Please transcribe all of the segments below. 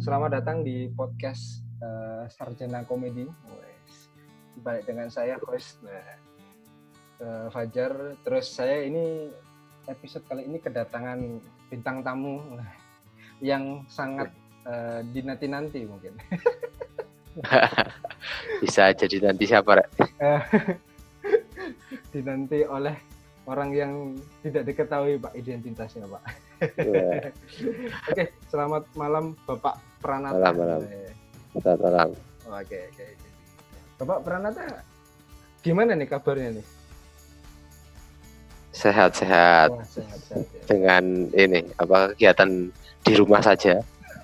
Selamat datang di podcast Sarjana Komedi. Balik dengan saya host Fajar. Terus saya ini episode kali ini kedatangan bintang tamu yang sangat dinanti-nanti mungkin. Bisa jadi nanti siapa, Rek? Dinanti oleh orang yang tidak diketahui Pak identitasnya, Pak. Oke, selamat malam Bapak Pranata. Malam. Selamat malam. Oke. Bapak Pranata, gimana nih kabarnya nih? Sehat-sehat. Wah, sehat ya. Dengan ini kegiatan di rumah saja.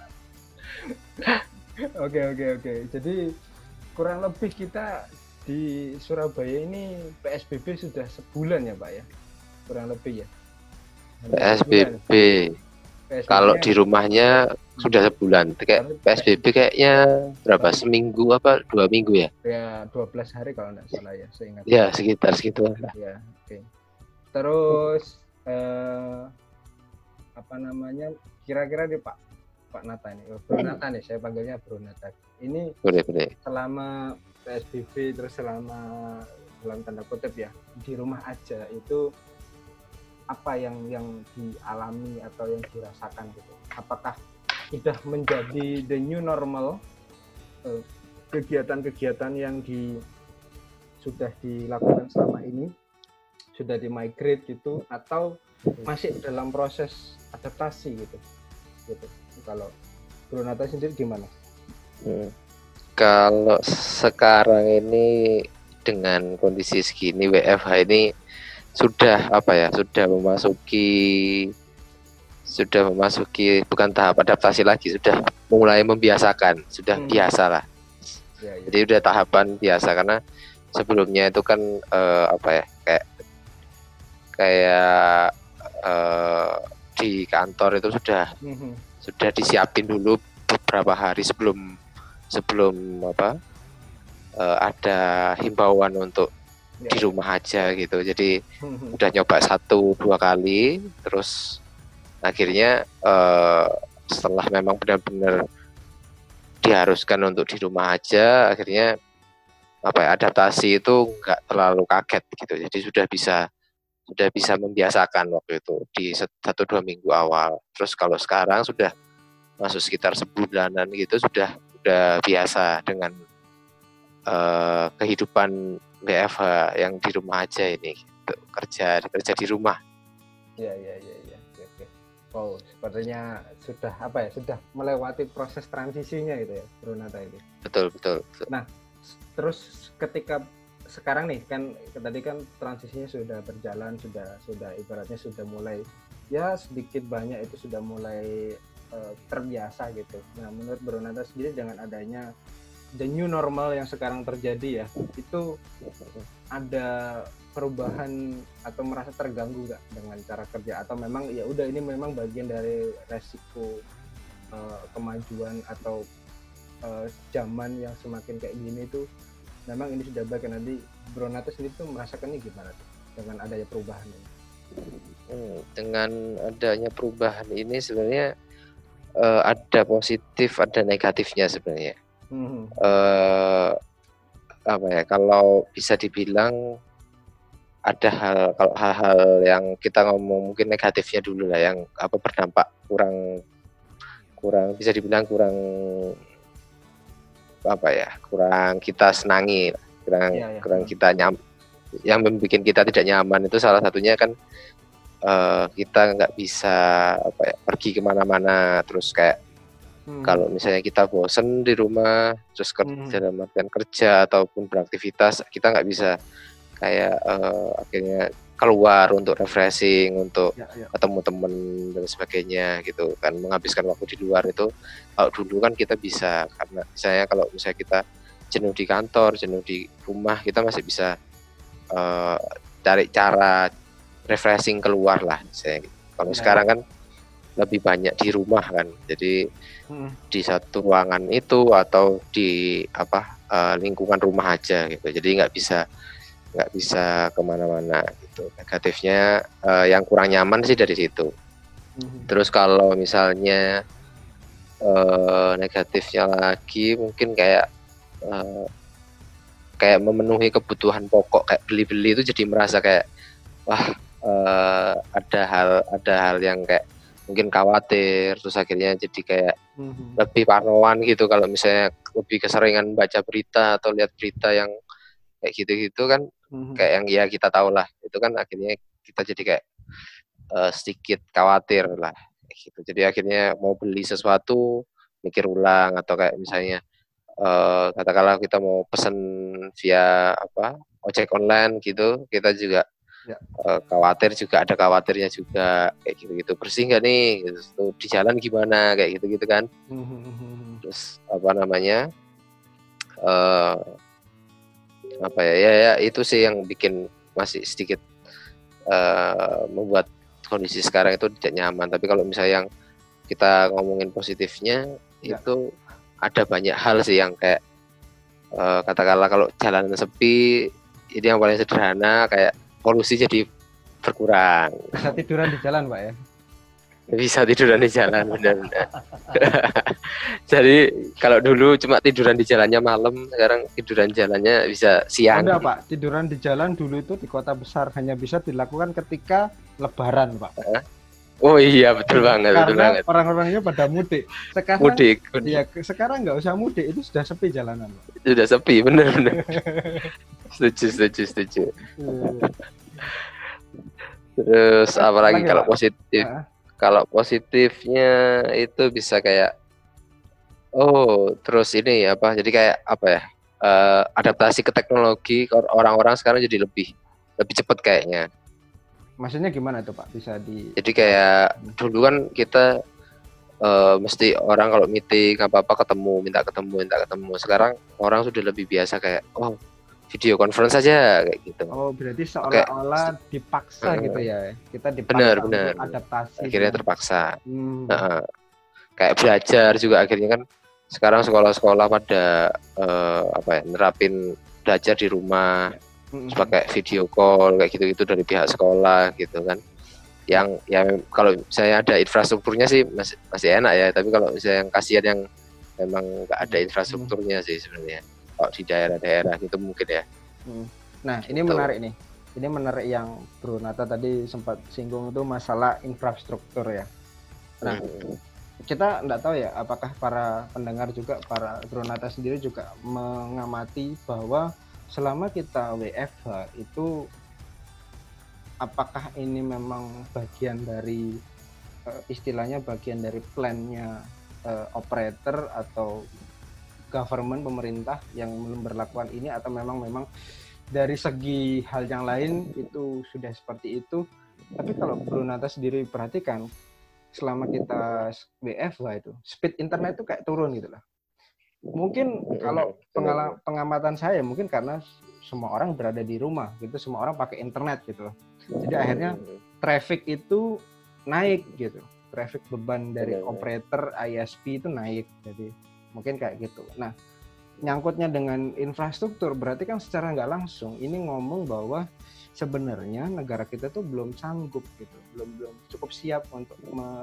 Oke. Jadi kurang lebih kita di Surabaya ini PSBB sudah sebulan ya Pak ya? Kurang lebih ya? PSBB. Kalau di rumahnya sudah sebulan. Kayak PSBB kayaknya berapa? Seminggu apa 2 minggu ya? Ya 12 hari kalau nggak salah ya, seingat. Ya sekitar segitu. Ya, oke. Terus kira-kira nih Pak Nata nih, Bro Nata nih, saya panggilnya Bro Nata. Ini boleh. Selama PSBB terus selama dalam tanda kutip ya di rumah aja, itu apa yang dialami atau yang dirasakan gitu? Apakah sudah menjadi the new normal, kegiatan-kegiatan yang sudah dilakukan selama ini sudah di-migrate gitu, atau masih dalam proses adaptasi gitu. Kalau Bro Nata sendiri gimana? Kalau sekarang ini dengan kondisi segini WFH ini sudah memasuki bukan tahap adaptasi lagi, sudah mulai membiasakan, sudah biasa lah. Ya. Jadi udah tahapan biasa, karena sebelumnya itu kan kayak di kantor itu sudah disiapin dulu beberapa hari sebelum ada himbauan untuk di rumah aja gitu. Jadi udah nyoba 1-2 kali, terus akhirnya setelah memang benar-benar diharuskan untuk di rumah aja, akhirnya adaptasi itu nggak terlalu kaget gitu. Jadi sudah bisa membiasakan waktu itu di 1-2 minggu awal. Terus kalau sekarang sudah masuk sekitar sebulanan gitu, sudah biasa dengan kehidupan WFH yang di rumah aja ini gitu. kerja di rumah. Ya. Oke. Wow, sepertinya sudah melewati proses transisinya gitu ya, Bro Nata ini. Betul. Nah, terus ketika sekarang nih kan tadi kan transisinya sudah berjalan, sudah ibaratnya sudah mulai ya sedikit banyak itu sudah mulai terbiasa gitu. Nah, menurut Bro Nata sendiri dengan adanya the new normal yang sekarang terjadi ya, itu ada perubahan atau merasa terganggu nggak dengan cara kerja, atau memang ya udah ini memang bagian dari resiko kemajuan atau zaman yang semakin kayak gini tuh memang ini sudah baik. Nanti Bro Nata sendiri tuh merasakannya gimana tuh dengan adanya perubahan ini? Dengan adanya perubahan ini sebenarnya ada positif, ada negatifnya sebenarnya. Kalau bisa dibilang ada hal-hal yang kita ngomong mungkin negatifnya dulu lah, yang berdampak kurang bisa dibilang kurang kita senangi, kurang kita yang membuat kita tidak nyaman itu salah satunya kan kita nggak bisa pergi kemana-mana, terus kayak kalau misalnya kita bosen di rumah terus dalam artian kerja ataupun beraktivitas, kita nggak bisa kayak akhirnya keluar untuk refreshing, untuk ketemu teman dan sebagainya gitu kan, menghabiskan waktu di luar. Itu kalau dulu kan kita bisa, karena misalnya kalau kita jenuh di kantor, jenuh di rumah, kita masih bisa cari cara refreshing keluar lah misalnya gitu. Kalau sekarang kan lebih banyak di rumah kan, jadi di satu ruangan itu atau di lingkungan rumah aja gitu, jadi nggak bisa kemana-mana gitu. Negatifnya yang kurang nyaman sih dari situ. Terus kalau misalnya Negatifnya lagi mungkin kayak kayak memenuhi kebutuhan pokok kayak beli-beli itu jadi merasa kayak wah ada hal yang kayak mungkin khawatir, terus akhirnya jadi kayak lebih parnoan gitu kalau misalnya lebih keseringan baca berita atau lihat berita yang kayak gitu-gitu kan, kayak yang ya kita tahu lah itu kan akhirnya kita jadi kayak sedikit khawatir lah gitu. Jadi akhirnya mau beli sesuatu mikir ulang, atau kayak misalnya katakanlah kita mau pesen via ojek online gitu, kita juga khawatir, juga ada khawatirnya juga kayak gitu-gitu, bersih nggak nih gitu, di jalan gimana kayak gitu-gitu kan. Terus ya itu sih yang bikin masih sedikit membuat kondisi sekarang itu tidak nyaman. Tapi kalau misalnya yang kita ngomongin positifnya itu ada banyak hal sih yang kayak katakanlah kalau jalanan sepi, ini yang paling sederhana kayak polusi jadi berkurang. Bisa tiduran di jalan, Pak ya? Bisa tiduran di jalan, benar-benar. Jadi kalau dulu cuma tiduran di jalannya malam, sekarang tiduran jalannya bisa siang. Ada Pak, tiduran di jalan dulu itu di kota besar hanya bisa dilakukan ketika Lebaran, Pak. Oh iya, betul banget. Karena orang-orangnya pada mudik. Sekarang mudik. Ya, sekarang nggak usah mudik, itu sudah sepi jalanan, Pak. Sudah sepi, benar-benar. Setuju. Terus apalagi kalau positif? Kalau positifnya itu bisa kayak terus ini jadi kayak adaptasi ke teknologi orang-orang sekarang jadi lebih cepat kayaknya. Maksudnya gimana tuh Pak? Bisa Jadi kayak dulu kan kita mesti orang kalau meeting apa-apa minta ketemu. Sekarang orang sudah lebih biasa kayak video conference saja kayak gitu. Oh, berarti seolah-olah dipaksa gitu ya. Kita dipaksa benar. Adaptasi. Akhirnya terpaksa. Kayak belajar juga akhirnya kan sekarang sekolah-sekolah pada nerapin belajar di rumah. Pakai video call kayak gitu-gitu dari pihak sekolah gitu kan. Yang kalau misalnya ada infrastrukturnya sih masih enak ya, tapi kalau misalnya yang kasihan yang memang nggak ada infrastrukturnya sih sebenarnya kalau di daerah-daerah gitu mungkin ya. Nah ini menarik nih, ini menarik yang Bro Nata tadi sempat singgung itu masalah infrastruktur ya. Nah kita nggak tahu ya apakah para pendengar juga, para Bro Nata sendiri juga mengamati bahwa selama kita WFH itu apakah ini memang bagian dari istilahnya bagian dari plannya operator atau government, pemerintah yang memberlakukan ini, atau memang dari segi hal yang lain itu sudah seperti itu. Tapi kalau Bro Nata sendiri perhatikan selama kita WFH itu speed internet itu kayak turun gitu lah. Mungkin kalau pengamatan saya mungkin karena semua orang berada di rumah gitu, semua orang pakai internet gitu loh. Jadi akhirnya traffic itu naik gitu. Traffic beban dari operator ISP itu naik. Jadi mungkin kayak gitu. Nah, nyangkutnya dengan infrastruktur berarti kan secara nggak langsung ini ngomong bahwa sebenarnya negara kita tuh belum sanggup gitu, belum cukup siap untuk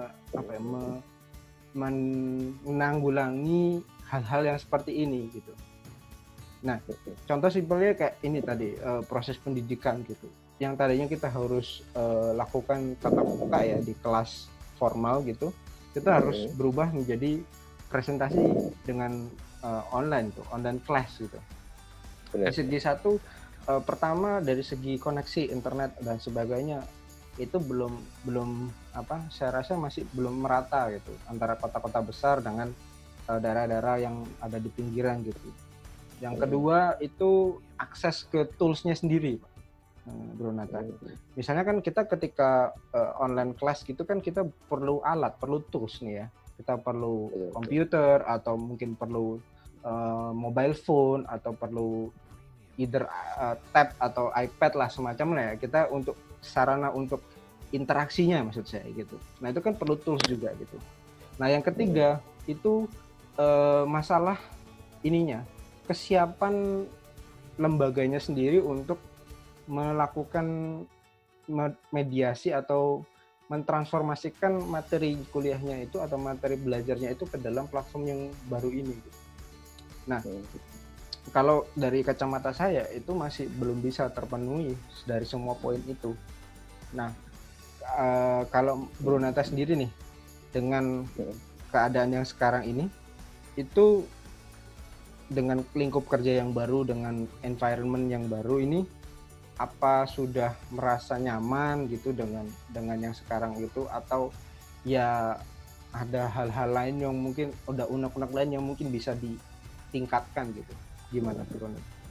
menanggulangi hal-hal yang seperti ini gitu. Nah, contoh simpelnya kayak ini tadi proses pendidikan gitu. Yang tadinya kita harus lakukan tatap muka ya di kelas formal gitu, kita harus berubah menjadi presentasi dengan online class gitu. Dari segi satu pertama dari segi koneksi internet dan sebagainya itu belum saya rasa masih belum merata gitu antara kota-kota besar dengan daerah-daerah yang ada di pinggiran gitu. Yang kedua itu akses ke toolsnya sendiri, Pak Bro Nata. Misalnya kan kita ketika online class gitu kan kita perlu alat, perlu tools nih ya. Kita perlu komputer atau mungkin perlu mobile phone atau perlu either tab atau iPad lah semacamnya ya. Kita untuk sarana untuk interaksinya maksud saya gitu. Nah itu kan perlu tools juga gitu. Nah yang ketiga itu masalah ininya, kesiapan lembaganya sendiri untuk melakukan mediasi atau mentransformasikan materi kuliahnya itu atau materi belajarnya itu ke dalam platform yang baru ini. Nah, kalau dari kacamata saya itu masih belum bisa terpenuhi dari semua poin itu. Nah, kalau Bro Nata sendiri nih, dengan keadaan yang sekarang ini, itu dengan lingkup kerja yang baru, dengan environment yang baru ini, apa sudah merasa nyaman gitu dengan yang sekarang itu, atau ya ada hal-hal lain yang mungkin udah unek-unek lain yang mungkin bisa ditingkatkan gitu, gimana Bro?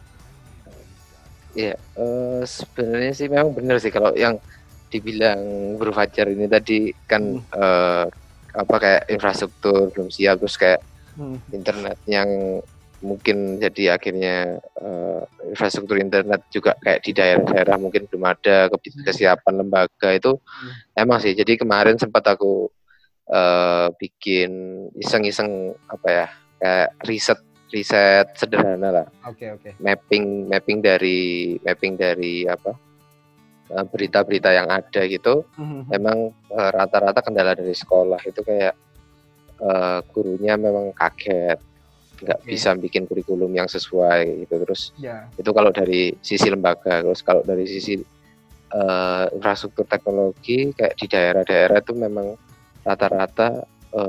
Iya, sebenarnya sih memang benar sih kalau yang dibilang Bro Fajar ini tadi kan apa kayak infrastruktur belum siap, terus kayak internet yang mungkin jadi akhirnya infrastruktur internet juga kayak di daerah-daerah mungkin belum ada kesiapan lembaga itu. Emang sih, jadi kemarin sempat aku bikin iseng-iseng apa ya, kayak riset sederhana lah. Mapping dari apa berita-berita yang ada gitu. Memang rata-rata kendala dari sekolah itu kayak gurunya memang kaget nggak bisa bikin kurikulum yang sesuai gitu. Terus itu kalau dari sisi lembaga. Terus kalau dari sisi infrastruktur teknologi kayak di daerah-daerah itu memang rata-rata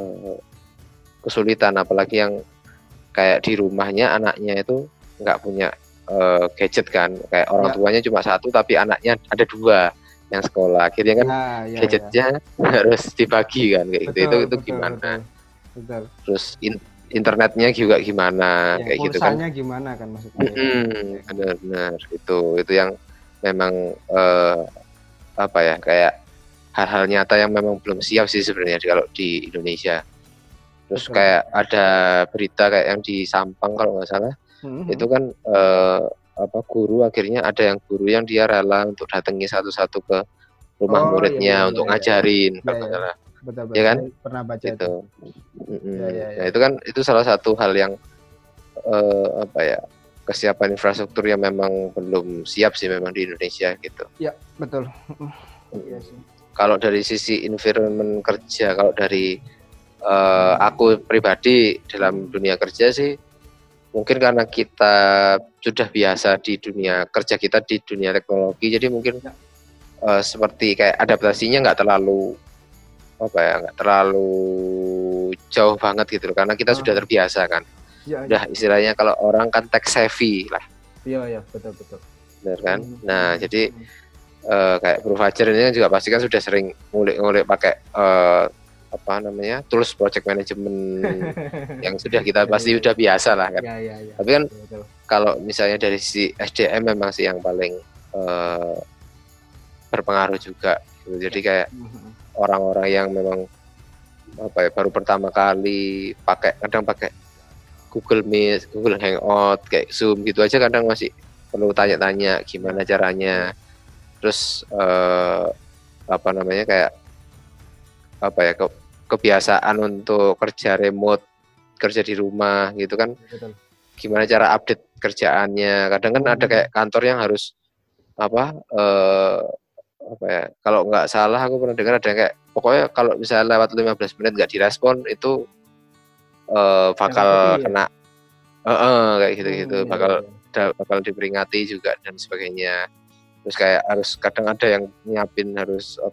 kesulitan, apalagi yang kayak di rumahnya anaknya itu nggak punya gadget kan, kayak orang tuanya cuma satu tapi anaknya ada 2 yang sekolah, akhirnya kan gadgetnya harus dibagi kan kayak gitu. Itu gimana? Betul. Terus internetnya juga gimana kayak gitu kan? Pulsanya gimana kan maksudnya? Benar-benar itu yang memang apa ya, kayak hal-hal nyata yang memang belum siap sih sebenarnya kalau di Indonesia. Terus kayak ada berita kayak yang di Sampang kalau nggak salah, itu kan apa guru akhirnya ada yang guru yang dia rela untuk datangi satu-satu ke rumah muridnya untuk ngajarin kalau nggak salah. Betul, ya kan? Pernah baca gitu. Nah, itu kan itu salah satu hal yang apa ya, kesiapan infrastruktur yang memang belum siap sih memang di Indonesia gitu. Ya, betul. Kalau dari sisi environment kerja, kalau dari aku pribadi dalam dunia kerja sih, mungkin karena kita sudah biasa di dunia kerja kita di dunia teknologi, jadi mungkin seperti kayak adaptasinya nggak terlalu nggak terlalu jauh banget gitu loh, karena kita sudah terbiasa kan. Udah istilahnya kalau orang kan tech savvy lah. Iya, betul. Benar kan? Nah, jadi kayak Bro Fajar ini juga pasti kan sudah sering ngulik-ngulik pakai apa namanya, tools project management yang sudah kita pasti udah biasa lah kan. Tapi kan kalau misalnya dari sisi SDM memang sih yang paling berpengaruh juga gitu. Jadi kayak orang-orang yang memang apa ya, baru pertama kali kadang pakai Google Meet, Google Hangout, kayak Zoom gitu aja kadang masih perlu tanya-tanya gimana caranya. Terus apa namanya, kayak apa ya, kebiasaan untuk kerja remote, kerja di rumah gitu kan. Gimana cara update kerjaannya. Kadang kan ada kayak kantor yang harus apa ya, kalau nggak salah aku pernah dengar ada kayak pokoknya kalau misalnya lewat 15 menit nggak direspon itu bakal kena kayak gitu-gitu, bakal diperingati juga dan sebagainya. Terus kayak harus kadang ada yang nyiapin harus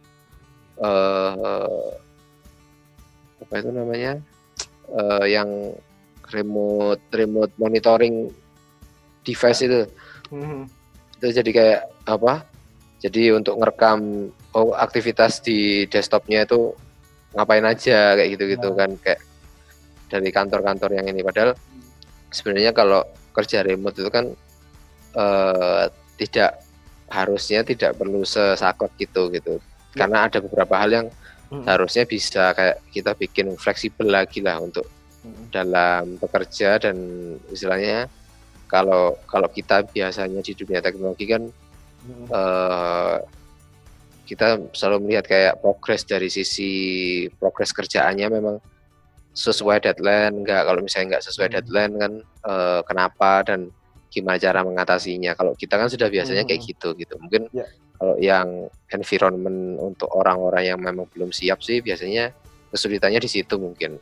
apa itu namanya, yang remote monitoring device itu. Itu jadi kayak apa? Jadi untuk ngerekam aktivitas di desktopnya itu ngapain aja kayak gitu-gitu kan, kayak dari kantor-kantor yang ini. Padahal sebenarnya kalau kerja remote itu kan harusnya tidak perlu sesaklek gitu. Karena ada beberapa hal yang harusnya bisa kayak kita bikin fleksibel lagi lah untuk dalam bekerja. Dan istilahnya kalau kita biasanya di dunia teknologi kan kita selalu melihat kayak progres dari sisi progres kerjaannya memang sesuai deadline, kalau misalnya nggak sesuai deadline kan kenapa dan gimana cara mengatasinya. Kalau kita kan sudah biasanya kayak gitu. Mungkin Kalau yang environment untuk orang-orang yang memang belum siap sih biasanya kesulitannya di situ mungkin.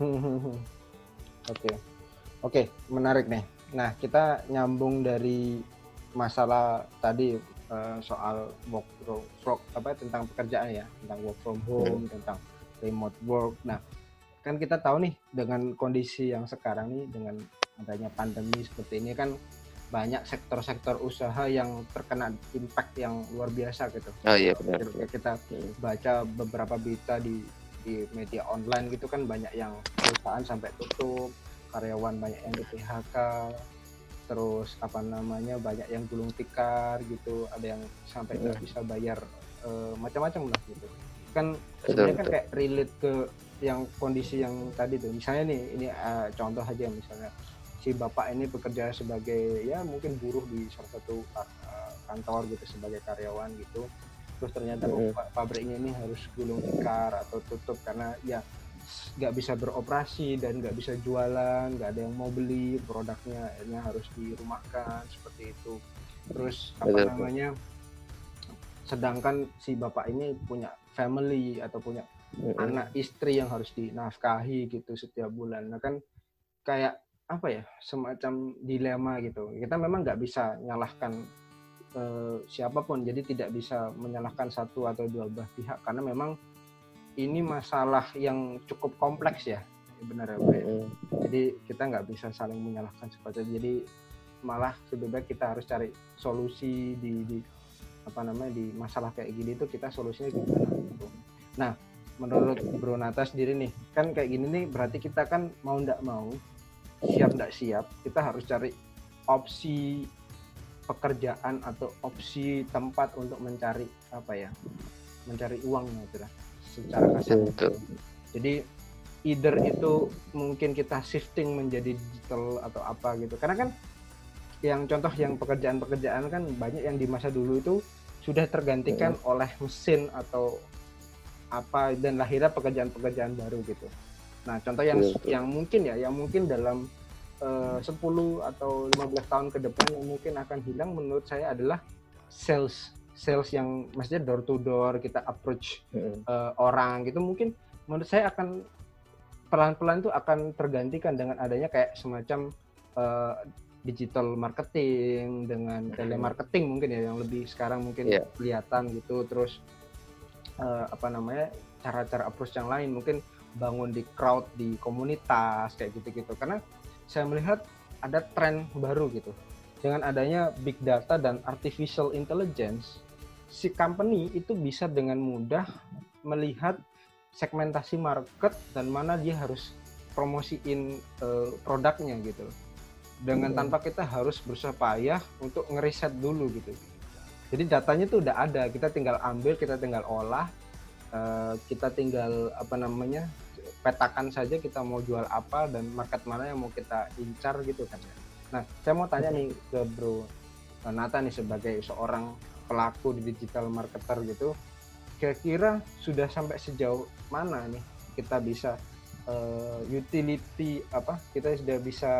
Oke, menarik nih. Nah, kita nyambung dari masalah tadi soal tentang pekerjaan ya, tentang work from home, tentang remote work. Nah, kan kita tahu nih dengan kondisi yang sekarang nih, dengan adanya pandemi seperti ini kan banyak sektor-sektor usaha yang terkena impact yang luar biasa gitu. Oh iya benar. Kita baca beberapa berita di media online gitu kan, banyak yang perusahaan sampai tutup, karyawan banyak yang di PHK, terus banyak yang gulung tikar gitu, ada yang sampai nggak bisa bayar, macam-macam lah gitu. Kan sebenarnya kan kayak relate ke yang kondisi yang tadi tuh. Misalnya nih, ini contoh aja, misalnya si bapak ini bekerja sebagai ya mungkin buruh di salah satu kantor gitu sebagai karyawan gitu, terus ternyata pabriknya ini harus gulung tikar atau tutup karena ya nggak bisa beroperasi dan nggak bisa jualan, nggak ada yang mau beli produknya, akhirnya harus dirumahkan seperti itu. Terus sedangkan si bapak ini punya family atau punya anak istri yang harus dinafkahi gitu setiap bulan. Nah kan kayak semacam dilema gitu. Kita memang nggak bisa nyalahkan siapapun, jadi tidak bisa menyalahkan satu atau dua belah pihak karena memang ini masalah yang cukup kompleks ya, benar ya Bro ya. Jadi kita nggak bisa saling menyalahkan seperti itu. Jadi malah lebih baik kita harus cari solusi di masalah kayak gini tuh, kita solusinya gimana gitu. Nah, menurut Bro Nata sendiri nih, kan kayak gini nih berarti kita kan mau nggak mau, siap nggak siap, kita harus cari opsi pekerjaan atau opsi tempat untuk mencari uang gitu lah, secara kasar. Jadi either itu mungkin kita shifting menjadi digital atau apa gitu, karena kan yang contoh yang pekerjaan-pekerjaan kan banyak yang di masa dulu itu sudah tergantikan oleh mesin atau apa, dan lahirnya pekerjaan-pekerjaan baru gitu. Nah, contoh yang mungkin dalam 10 atau 15 tahun ke depan yang mungkin akan hilang menurut saya adalah sales yang maksudnya door to door, kita approach orang gitu, mungkin menurut saya akan pelan-pelan tuh akan tergantikan dengan adanya kayak semacam digital marketing dengan telemarketing mungkin ya, yang lebih sekarang mungkin kelihatan gitu. Terus cara-cara approach yang lain, mungkin bangun di crowd, di komunitas kayak gitu-gitu. Karena saya melihat ada tren baru gitu, dengan adanya big data dan artificial intelligence, si company itu bisa dengan mudah melihat segmentasi market dan mana dia harus promosiin produknya gitu, dengan tanpa kita harus berusaha payah untuk ngeriset dulu gitu. Jadi datanya tuh udah ada, kita tinggal ambil, kita tinggal olah, kita tinggal petakan saja kita mau jual apa dan market mana yang mau kita incar gitu kan ya. Nah, saya mau tanya nih ke Bro Nata nih, sebagai seorang pelaku di digital marketer gitu, kira-kira sudah sampai sejauh mana nih kita bisa kita sudah bisa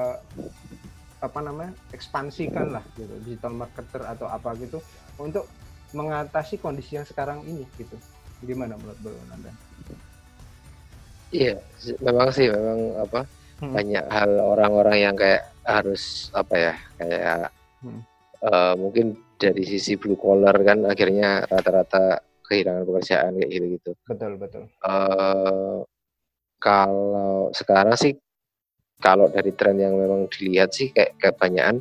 ekspansikan lah gitu, digital marketer atau apa gitu, untuk mengatasi kondisi yang sekarang ini gitu. Gimana menurut Bro Nanda? Iya, memang banyak hal orang-orang yang kayak harus mungkin dari sisi blue collar kan akhirnya rata-rata kehilangan pekerjaan kayak gitu. Betul. Kalau sekarang sih, kalau dari tren yang memang dilihat sih kayak kebanyakan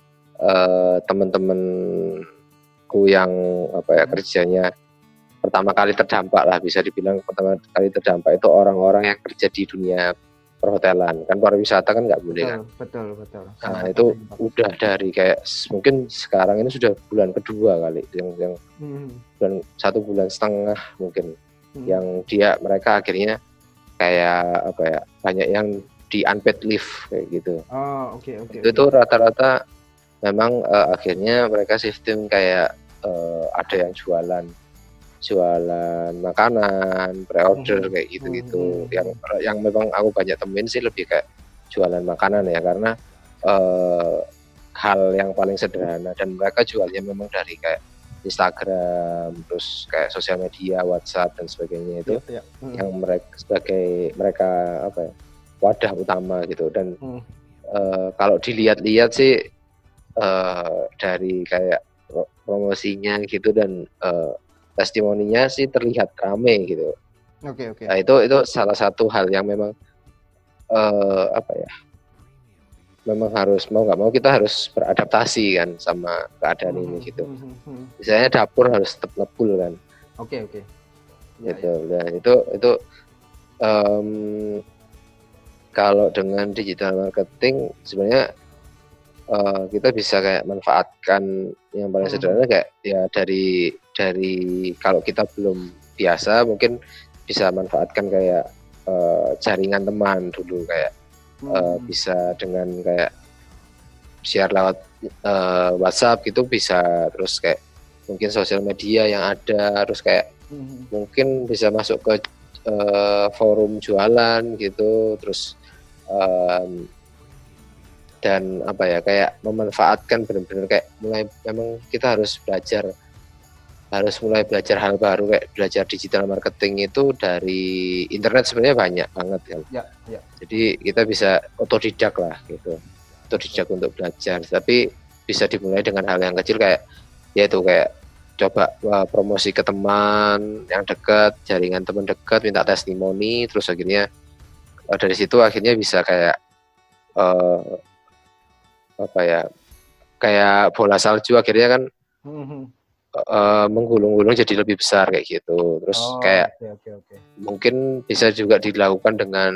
teman-temanku yang kerjanya pertama kali terdampak lah, bisa dibilang pertama kali terdampak itu orang-orang yang kerja di dunia perhotelan, kan pariwisata kan nggak boleh kan. Betul. Nah itu udah dari kayak mungkin sekarang ini sudah bulan kedua kali yang bulan 1,5 bulan mungkin yang mereka akhirnya kayak banyak yang di unpaid leave kayak gitu. Itu rata-rata memang akhirnya mereka sistem kayak ada yang jualan makanan pre-order kayak gitu. Yang memang aku banyak temuin sih lebih kayak jualan makanan ya, karena hal yang paling sederhana, dan mereka jualnya memang dari kayak Instagram, terus kayak sosial media, WhatsApp dan sebagainya itu yang mereka apa ya, wadah utama gitu. Dan kalau dilihat-lihat sih dari kayak promosinya gitu dan testimoninya sih terlihat rame gitu. Nah, itu salah satu hal yang memang apa ya, memang harus mau nggak mau kita harus beradaptasi kan sama keadaan ini gitu. Misalnya dapur harus tetap ngebul kan. Gitu. Nah itu kalau dengan digital marketing sebenarnya kita bisa kayak manfaatkan yang paling sederhana kayak ya dari kalau kita belum biasa mungkin bisa manfaatkan kayak jaringan teman dulu kayak bisa dengan kayak share lewat WhatsApp gitu bisa, terus kayak mungkin sosial media yang ada, terus kayak mungkin bisa masuk ke forum jualan gitu, terus dan apa ya kayak memanfaatkan benar-benar kayak mulai memang kita harus mulai belajar hal baru kayak belajar digital marketing itu dari internet sebenarnya banyak banget kan. Jadi kita bisa otodidak lah gitu, otodidak untuk belajar, tapi bisa dimulai dengan hal yang kecil kayak yaitu kayak coba promosi ke teman yang dekat, jaringan teman dekat, minta testimoni, terus akhirnya dari situ akhirnya bisa kayak apa ya kayak bola salju akhirnya kan menggulung-gulung jadi lebih besar kayak gitu. Terus kayak mungkin bisa juga dilakukan dengan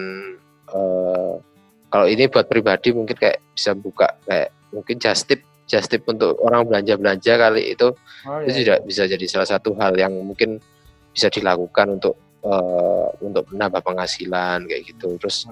kalau ini buat pribadi mungkin kayak bisa buka kayak mungkin just tip untuk orang belanja kali itu juga bisa jadi salah satu hal yang mungkin bisa dilakukan untuk menambah penghasilan kayak gitu. Terus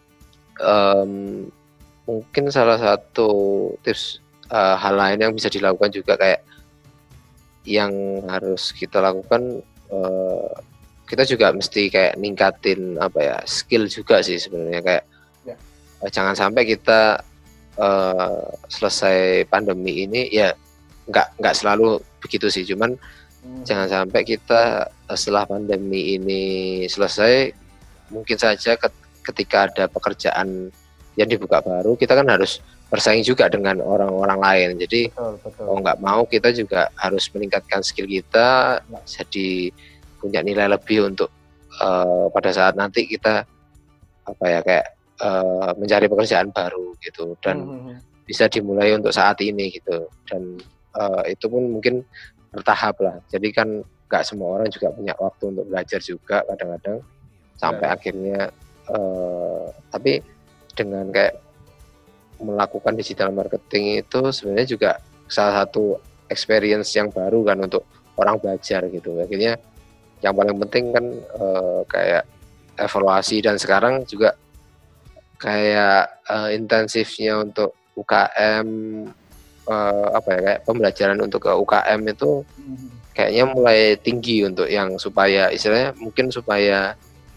mungkin salah satu tips hal lain yang bisa dilakukan juga kayak yang harus kita lakukan kita juga mesti kayak ningkatin apa ya skill juga sih sebenarnya kayak jangan sampai kita selesai pandemi ini ya nggak selalu begitu sih, cuman jangan sampai kita setelah pandemi ini selesai mungkin saja ketika ada pekerjaan yang dibuka baru kita kan harus bersaing juga dengan orang-orang lain. Jadi mau nggak mau kita juga harus meningkatkan skill kita jadi punya nilai lebih untuk pada saat nanti kita apa ya kayak mencari pekerjaan baru gitu, dan bisa dimulai untuk saat ini gitu, dan itu pun mungkin bertahap lah. Jadi kan nggak semua orang juga punya waktu untuk belajar juga kadang-kadang sampai akhirnya tapi dengan kayak melakukan digital marketing itu sebenarnya juga salah satu experience yang baru kan untuk orang belajar gitu. Akhirnya yang paling penting kan kayak evaluasi, dan sekarang juga kayak intensifnya untuk UKM apa ya kayak pembelajaran untuk ke UKM itu kayaknya mulai tinggi untuk yang supaya istilahnya mungkin supaya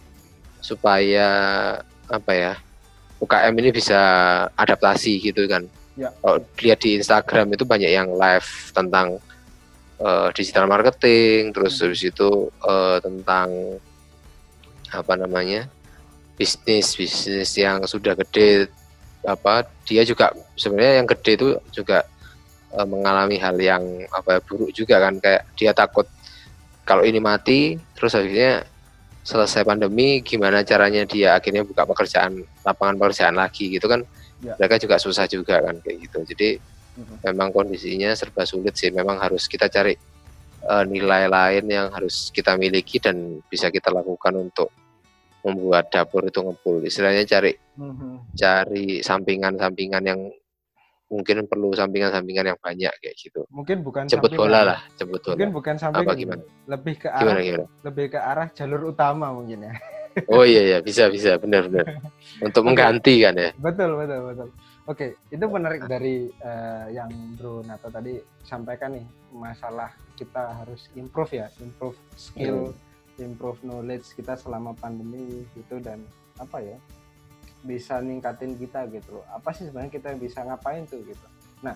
apa ya UKM ini bisa adaptasi gitu kan. Kalau lihat di Instagram itu banyak yang live tentang digital marketing, terus habis itu tentang apa namanya bisnis yang sudah gede, apa dia juga sebenarnya yang gede itu juga mengalami hal yang apa buruk juga kan, kayak dia takut kalau ini mati terus akhirnya selesai pandemi gimana caranya dia akhirnya buka lapangan pekerjaan lagi gitu kan. Mereka juga susah juga kan kayak gitu. Jadi memang kondisinya serba sulit sih, memang harus kita cari nilai lain yang harus kita miliki dan bisa kita lakukan untuk membuat dapur itu ngebul. Istilahnya cari sampingan yang mungkin perlu sampingan yang banyak kayak gitu. Mungkin bukan jemput bola lah, jemput bola. Mungkin bukan sampingan. Gimana? Lebih ke arah lebih ke arah jalur utama mungkin ya. Oh iya bisa benar. Untuk mengganti kan ya. Betul. Oke, itu menarik dari yang Bro Nato tadi sampaikan nih, masalah kita harus improve skill, improve knowledge kita selama pandemi gitu, dan apa ya bisa ningkatin kita gitu loh. Apa sih sebenarnya kita bisa ngapain tuh gitu. Nah,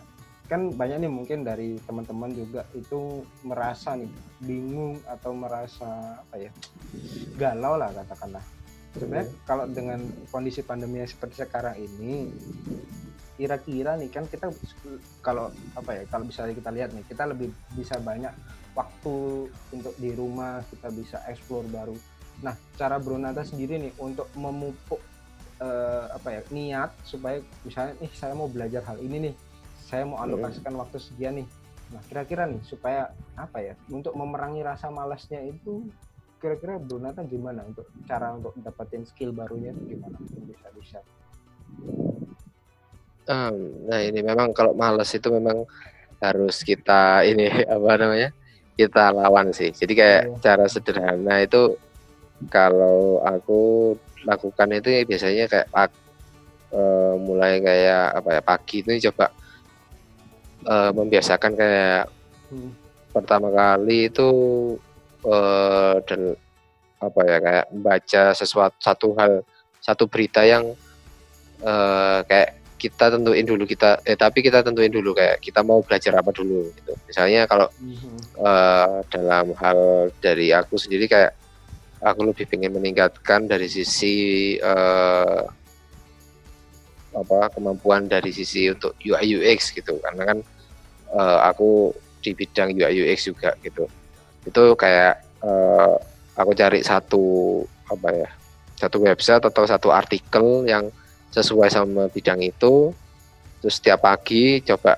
kan banyak nih mungkin dari teman-teman juga itu merasa nih bingung atau merasa apa ya, galau lah katakanlah. Sebenarnya kalau dengan kondisi pandemi yang seperti sekarang ini, kira-kira nih kan kita kalau apa ya, kalau bisa kita lihat nih, kita lebih bisa banyak waktu untuk di rumah, kita bisa explore baru. Nah, cara Brunata sendiri nih untuk memupuk apa ya, niat supaya misalnya nih saya mau belajar hal ini nih, saya mau alokasikan waktu sekian nih. Nah, kira-kira nih supaya apa ya, untuk memerangi rasa malasnya itu, kira-kira Brunata gimana untuk cara untuk dapetin skill barunya itu gimana? Bisa. Nah ini memang kalau malas itu memang harus kita ini apa namanya, kita lawan sih. Jadi kayak cara sederhana itu kalau aku lakukan itu ya biasanya kayak mulai kayak apa ya, pagi itu coba membiasakan kayak pertama kali itu dan apa ya, kayak membaca satu berita yang kayak kita tentuin dulu tapi kita tentuin dulu kayak kita mau belajar apa dulu gitu. Misalnya kalau dalam hal dari aku sendiri kayak aku lebih pengen meningkatkan dari sisi kemampuan dari sisi untuk UI UX gitu, karena kan aku di bidang UI UX juga gitu. Itu kayak aku cari satu website atau satu artikel yang sesuai sama bidang itu, terus setiap pagi coba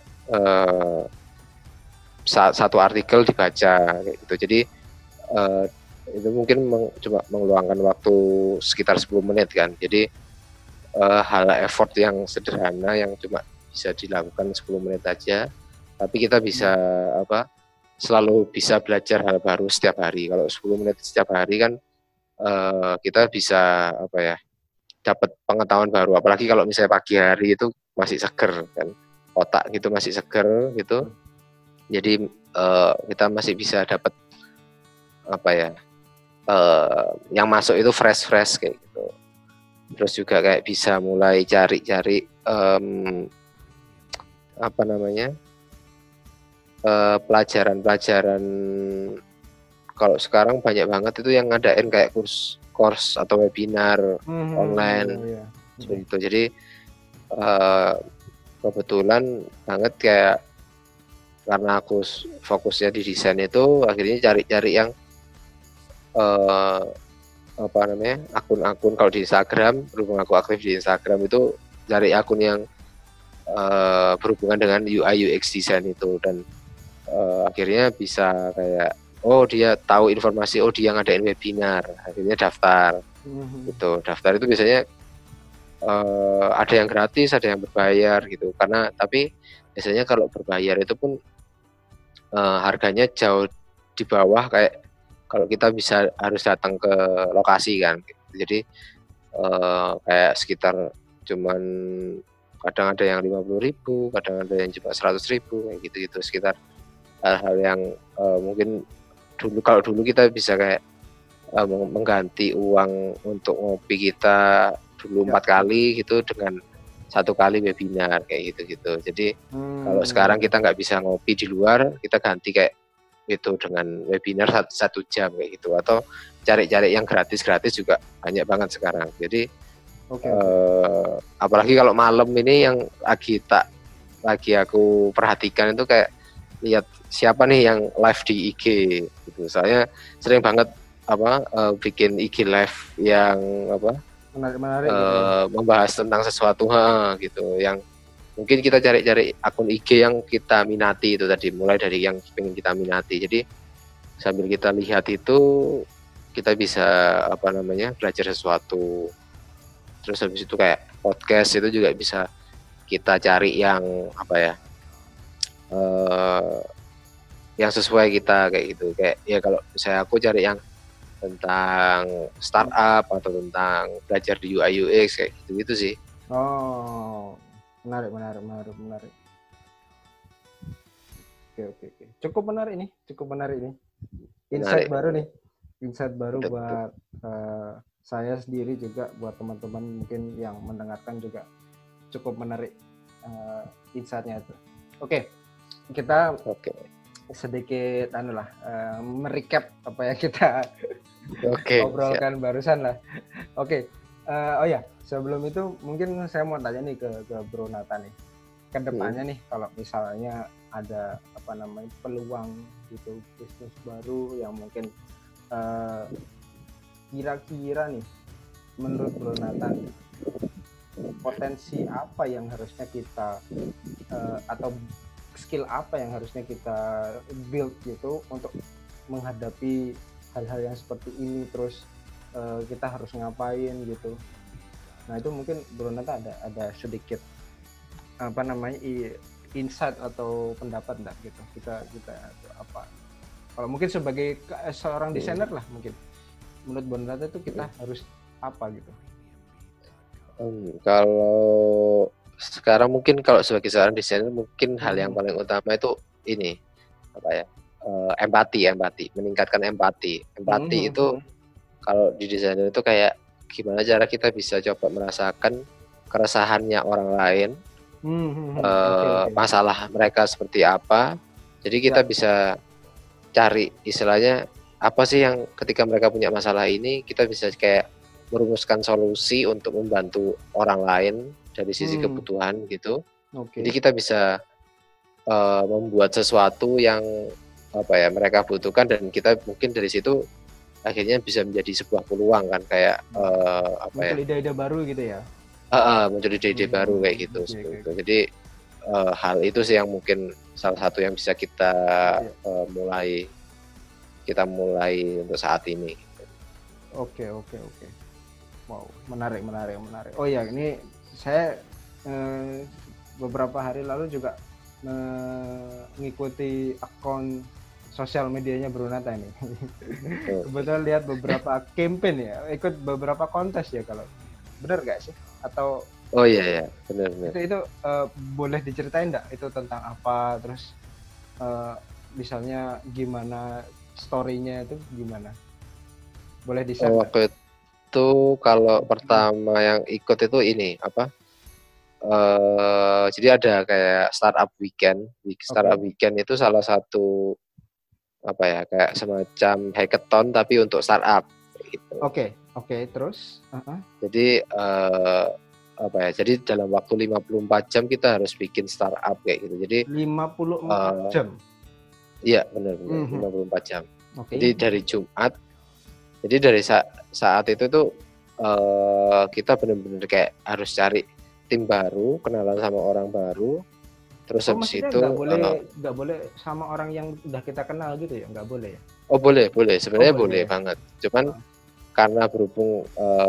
satu artikel dibaca kayak gitu. Jadi itu mungkin coba mengeluangkan waktu sekitar 10 menit kan. Jadi hal effort yang sederhana yang cuma bisa dilakukan 10 menit aja, tapi kita bisa selalu bisa belajar hal baru setiap hari. Kalau 10 menit setiap hari kan kita bisa dapat pengetahuan baru, apalagi kalau misalnya pagi hari itu masih seger kan, otak gitu masih seger gitu. Jadi kita masih bisa dapat yang masuk itu fresh kayak gitu. Terus juga kayak bisa mulai cari-cari pelajaran kalau sekarang banyak banget itu yang ngadain kayak course atau webinar online gitu. Jadi kebetulan banget kayak karena aku fokusnya di desain itu, akhirnya cari-cari yang akun-akun. Kalau di Instagram, berhubung aku aktif di Instagram itu cari akun yang berhubungan dengan UI UX design itu, dan akhirnya bisa kayak dia tahu informasi, dia ngadain webinar, akhirnya daftar gitu. Daftar itu biasanya ada yang gratis, ada yang berbayar gitu, tapi biasanya kalau berbayar itu pun harganya jauh di bawah kayak kalau kita harus datang ke lokasi kan gitu. Jadi kayak sekitar cuman kadang ada yang 50.000, kadang ada yang cuma 100.000 kayak gitu, sekitar hal-hal yang mungkin kalau dulu kita bisa kayak mengganti uang untuk ngopi kita dulu 4 kali gitu dengan 1 kali webinar kayak gitu. Jadi kalau sekarang kita nggak bisa ngopi di luar, kita ganti kayak itu dengan webinar 1 jam kayak gitu, atau cari-cari yang gratis juga banyak banget sekarang. Jadi apalagi kalau malam ini yang lagi aku perhatikan itu kayak lihat siapa nih yang live di IG gitu. Saya sering banget bikin IG live yang menarik membahas tentang sesuatu gitu, yang mungkin kita cari-cari akun IG yang kita minati itu tadi, mulai dari yang pengen kita minati. Jadi sambil kita lihat itu kita bisa belajar sesuatu. Terus habis itu kayak podcast itu juga bisa kita cari yang yang sesuai kita kayak gitu. Kayak ya kalau misalnya aku cari yang tentang startup atau tentang belajar di UI UX kayak gitu sih. Menarik. Oke. Cukup menarik nih. Insight baru betul. Buat saya sendiri juga, buat teman-teman mungkin yang mendengarkan juga cukup menarik insight-nya itu. Oke. kita Oke. sedikit merecap apa yang kita obrolkan barusan lah. Oke. Oh ya, sebelum itu mungkin saya mau tanya nih ke Bro Nathan nih. Kedepannya nih kalau misalnya ada peluang gitu bisnis baru yang mungkin kira-kira nih menurut Bro Nathan potensi apa yang harusnya kita atau skill apa yang harusnya kita build gitu untuk menghadapi hal-hal yang seperti ini, terus kita harus ngapain gitu. Nah itu mungkin Bro Nathan ada sedikit insight atau pendapat enggak gitu, kita apa kalau mungkin sebagai seorang desainer lah, mungkin menurut Bro Nathan itu kita harus apa gitu. Kalau sekarang mungkin kalau sebagai seorang desainer mungkin hal yang paling utama itu ini apa ya, empati, meningkatkan empati itu kalau di desainer itu kayak gimana cara kita bisa coba merasakan keresahannya orang lain, masalah mereka seperti apa, jadi kita bisa cari istilahnya apa sih yang ketika mereka punya masalah ini kita bisa kayak merumuskan solusi untuk membantu orang lain dari sisi kebutuhan gitu. Jadi kita bisa membuat sesuatu yang mereka butuhkan dan kita mungkin dari situ akhirnya bisa menjadi sebuah peluang kan, kayak muncul ide-ide baru gitu ya. Muncul ide-ide baru kayak gitu. Jadi hal itu sih yang mungkin salah satu yang bisa kita mulai untuk saat ini. Oke. Wow, menarik. Oh ya, ini saya beberapa hari lalu juga mengikuti akun sosial medianya Bro Nathan ini. Kebetulan lihat beberapa campaign ya, ikut beberapa kontes ya, kalau benar nggak sih? Atau iya benar. Itu boleh diceritain nggak itu tentang apa? Terus misalnya gimana story-nya itu gimana? Boleh di-share? Itu kalau pertama yang ikut itu ini jadi ada kayak startup weekend. Startup weekend itu salah satu kayak semacam hackathon tapi untuk startup gitu. Oke, terus jadi jadi dalam waktu 54 jam kita harus bikin startup kayak gitu. Jadi 54 jam. Iya, benar 54 jam. Jadi dari Jumat. Jadi dari saat itu tuh kita benar-benar kayak harus cari tim baru, kenalan sama orang baru. Terus habis itu nggak boleh sama orang yang udah kita kenal gitu ya, nggak boleh ya? Oh boleh, sebenarnya boleh banget. Cuman karena berhubung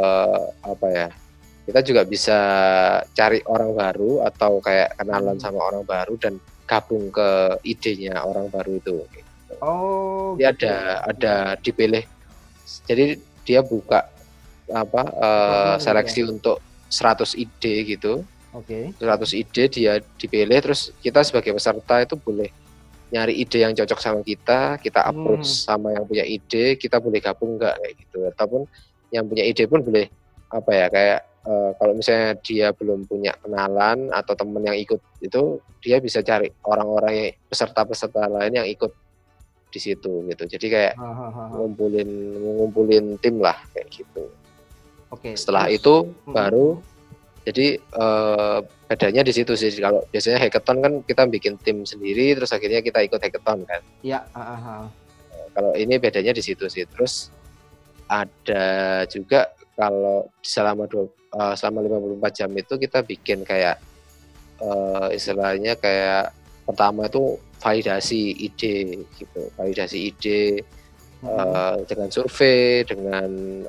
kita juga bisa cari orang baru atau kayak kenalan sama orang baru dan gabung ke idenya orang baru itu. Gitu. Oh. Jadi ada dipilih. Jadi dia buka seleksi untuk 100 ide gitu. 100 ide dia dipilih, terus kita sebagai peserta itu boleh nyari ide yang cocok sama kita approach sama yang punya ide, kita boleh gabung enggak kayak gitu. Ataupun yang punya ide pun boleh kalau misalnya dia belum punya kenalan atau teman yang ikut itu, dia bisa cari orang-orang peserta-peserta lain yang ikut di situ gitu. Jadi kayak ngumpulin tim lah kayak gitu. Setelah itu baru jadi bedanya di situ sih. Kalau biasanya hackathon kan kita bikin tim sendiri terus akhirnya kita ikut hackathon kan. Iya, Kalau ini bedanya di situ sih. Terus ada juga kalau selama 54 jam itu kita bikin kayak istilahnya kayak pertama itu validasi ide gitu, dengan survei, dengan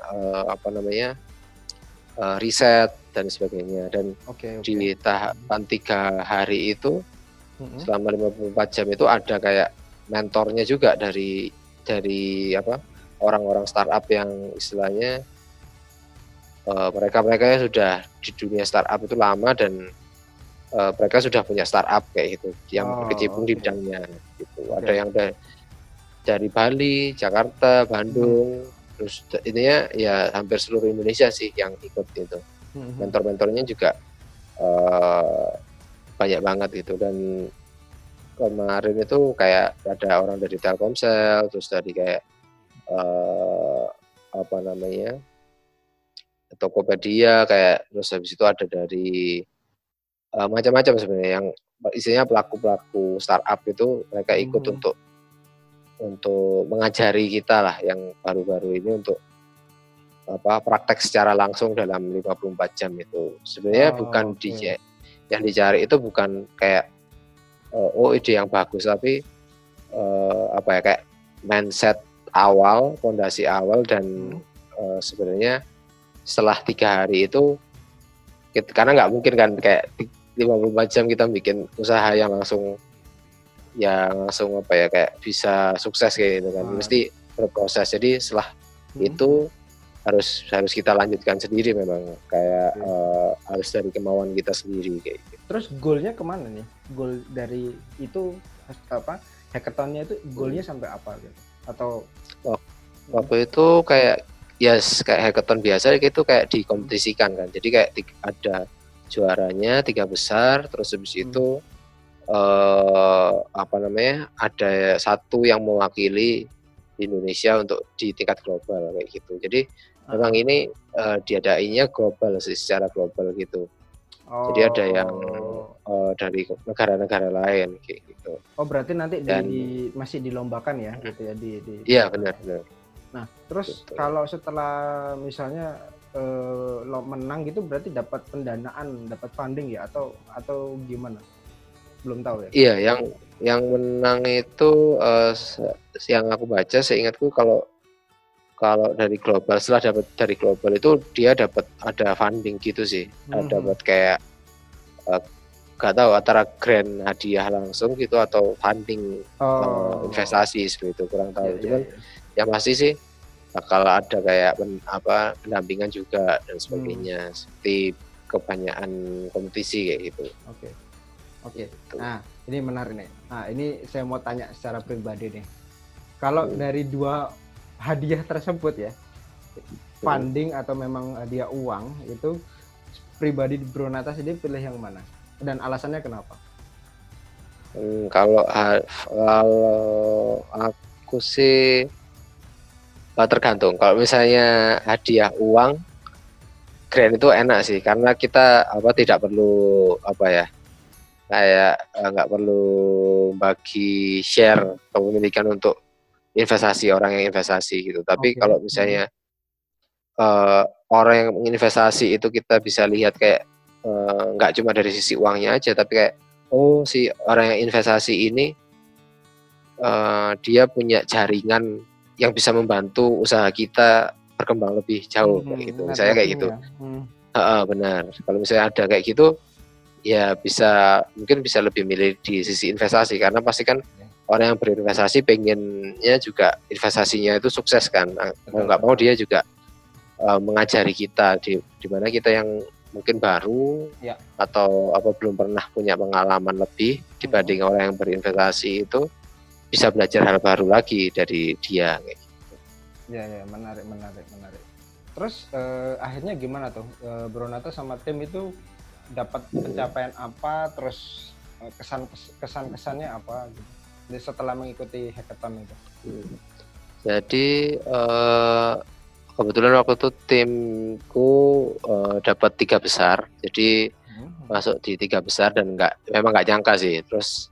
riset dan sebagainya. Dan di tahapan 3 hari itu selama 54 jam itu ada kayak mentornya juga dari orang-orang startup yang istilahnya mereka yang sudah di dunia startup itu lama dan mereka sudah punya startup kayak gitu yang berkecimpung di bidangnya gitu. Ada yang dari Bali, Jakarta, Bandung, terus ininya ya hampir seluruh Indonesia sih yang ikut gitu. Mentor-mentornya juga banyak banget gitu. Dan kemarin itu kayak ada orang dari Telkomsel, terus dari kayak apa namanya, Tokopedia, kayak terus habis itu ada dari macam-macam sebenarnya, yang isinya pelaku-pelaku startup itu mereka ikut untuk mengajari kita lah yang baru-baru ini untuk praktek secara langsung dalam 54 jam itu. Sebenarnya bukan yang dicari itu bukan kayak ide yang bagus, tapi kayak mindset awal, fondasi awal, dan sebenarnya setelah 3 hari itu, karena nggak mungkin kan kayak 54 jam kita bikin usaha yang langsung kayak bisa sukses kayak gitu kan, mesti berproses. Jadi setelah itu harus kita lanjutkan sendiri, memang kayak harus dari kemauan kita sendiri kayak gitu. Terus goalnya kemana nih? Goal dari itu hackathonnya itu goalnya sampai apa gitu? Atau waktu itu kayak kayak hackathon biasa gitu, kayak dikompetisikan kan. Jadi kayak ada juaranya 3 besar, terus habis itu ada satu yang mewakili Indonesia untuk di tingkat global kayak gitu. Jadi memang ini diadainnya global sih, secara global gitu. Jadi ada yang dari negara-negara lain kayak gitu. Berarti nanti masih dilombakan ya gitu ya Iya, benar. Nah, terus betul. Kalau setelah misalnya menang gitu berarti dapat pendanaan, dapat funding ya, atau gimana? Belum tahu ya. Iya, yang menang itu yang aku baca, seingatku kalau dari global, setelah dapat dari global itu dia dapat ada funding gitu sih. Dapat kayak nggak tahu antara grant hadiah langsung gitu atau funding investasi seperti itu, kurang tahu. Cuman yang pasti sih bakal ada kayak pendampingan juga dan sebagainya, seperti kebanyakan kompetisi kayak gitu. Oke. Nah, ini menarik nih. Nah, ini saya mau tanya secara pribadi nih. Kalau dari 2 hadiah tersebut ya, funding atau memang hadiah uang, itu pribadi Bronata sendiri pilih yang mana? Dan alasannya kenapa? Kalau aku sih tergantung. Kalau misalnya hadiah uang, grant itu enak sih, karena kita tidak perlu kayak nggak perlu bagi share kepemilikan untuk investasi, orang yang investasi gitu. Tapi kalau misalnya orang yang menginvestasi itu kita bisa lihat kayak nggak cuma dari sisi uangnya aja, tapi kayak si orang yang investasi ini dia punya jaringan yang bisa membantu usaha kita berkembang lebih jauh kayak gitu. Misalnya kayak gitu. Benar. Kalau misalnya ada kayak gitu, ya mungkin bisa lebih milih di sisi investasi, karena pasti kan orang yang berinvestasi pengennya juga investasinya itu sukses kan. Mau nggak mau dia juga mengajari kita di mana kita yang mungkin baru atau belum pernah punya pengalaman lebih dibanding orang yang berinvestasi, itu bisa belajar hal baru lagi dari dia kayak gitu. Ya, menarik. Terus akhirnya gimana tuh Bronata sama tim itu dapat pencapaian apa, terus kesannya apa gitu setelah mengikuti hackathon itu? Jadi kebetulan waktu itu timku dapat 3 besar, jadi masuk di 3 besar dan memang nggak nyangka sih. Terus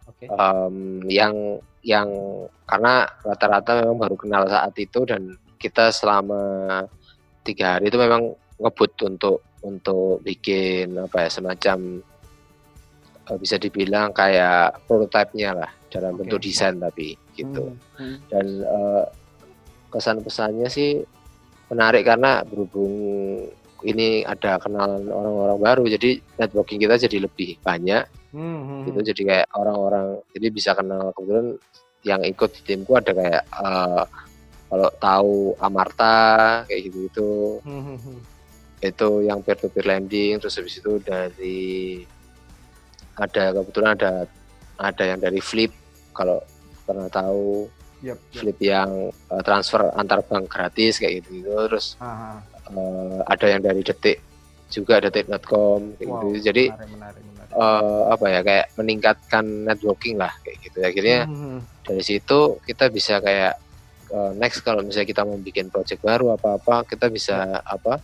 yang karena rata-rata memang baru kenal saat itu, dan kita selama 3 hari itu memang ngebut untuk bikin semacam bisa dibilang kayak prototipe-nya lah, dalam bentuk desain tapi gitu. Dan kesan pesannya sih menarik, karena berhubung ini ada kenalan orang-orang baru, jadi networking kita jadi lebih banyak gitu. Jadi kayak orang-orang jadi bisa kenal. Kebetulan yang ikut di timku ada kayak kalau tahu Amarta kayak gitu, itu yang peer-to-peer lending. Terus habis itu kebetulan ada yang dari Flip, kalau pernah tahu. Flip yang transfer antar bank gratis kayak gitu. Terus ada yang dari Detik juga, detik.com kayak gitu. Jadi menarik. apa ya, kayak meningkatkan networking lah kayak gitu. Akhirnya dari situ kita bisa kayak next kalau misalnya kita mau bikin project baru apa-apa, kita bisa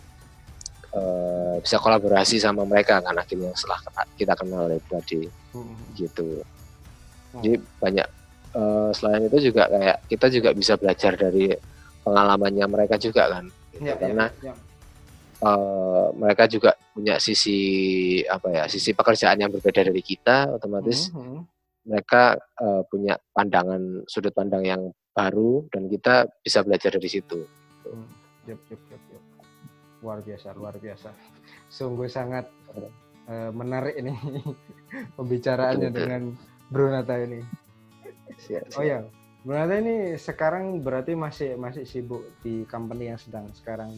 bisa kolaborasi sama mereka kan akhirnya setelah kita kenal pribadi gitu. Jadi banyak selain itu juga kayak kita juga bisa belajar dari pengalamannya mereka juga kan gitu. Karena mereka juga punya sisi sisi pekerjaan yang berbeda dari kita, otomatis mereka punya sudut pandang yang baru dan kita bisa belajar dari situ. Luar biasa. Sungguh sangat menarik ini pembicaraannya dengan Bro Nata ini. Siap. Oh ya, Bro Nata ini sekarang berarti masih sibuk di company yang sedang sekarang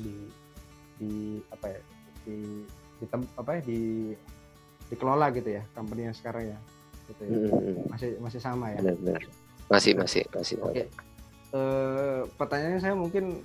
dikelola gitu ya, company yang sekarang ya, gitu ya. Masih sama ya. Benar. Masih. Oke. Pertanyaannya saya mungkin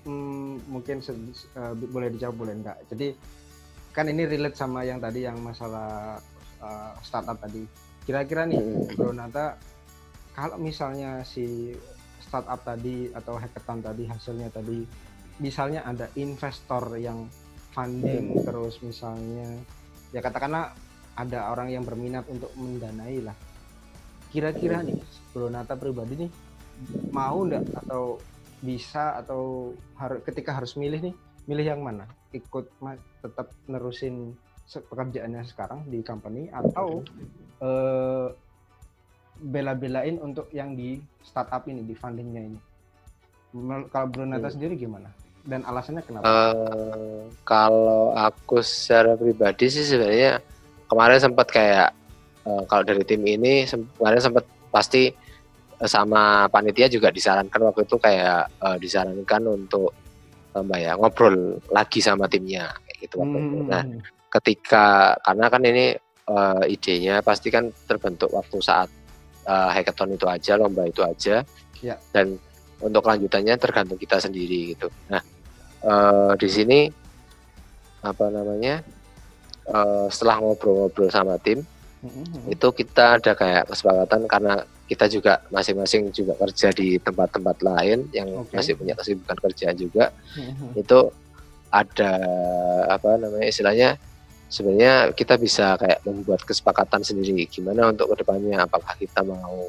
boleh dijawab boleh enggak. Jadi kan ini relate sama yang tadi yang masalah startup tadi. Kira-kira nih Bro Nata, kalau misalnya si startup tadi atau hackathon tadi hasilnya tadi misalnya ada investor yang funding terus misalnya ya katakanlah ada orang yang berminat untuk mendanai lah. Kira-kira nih Bro Nata pribadi nih mau enggak atau bisa atau ketika harus milih yang mana, ikut tetap nerusin pekerjaannya sekarang di company atau bela-belain untuk yang di startup ini, di fundingnya ini. Kalau Bro Nata sendiri gimana dan alasannya kenapa? Kalau aku secara pribadi sih sebenarnya kemarin sempat kayak kalau dari tim ini kemarin sempat pasti sama panitia juga disarankan waktu itu kayak disarankan untuk ngobrol lagi sama timnya kayak gitu waktu itu. Nah, karena kan ini idenya pasti kan terbentuk waktu saat hackathon itu aja, lomba itu aja, dan untuk kelanjutannya tergantung kita sendiri gitu. Nah, di sini setelah ngobrol-ngobrol sama tim itu kita ada kayak kesepakatan karena kita juga masing-masing juga kerja di tempat-tempat lain yang masih punya kesibukan kerjaan juga. Itu ada istilahnya sebenarnya kita bisa kayak membuat kesepakatan sendiri gimana untuk kedepannya, apakah kita mau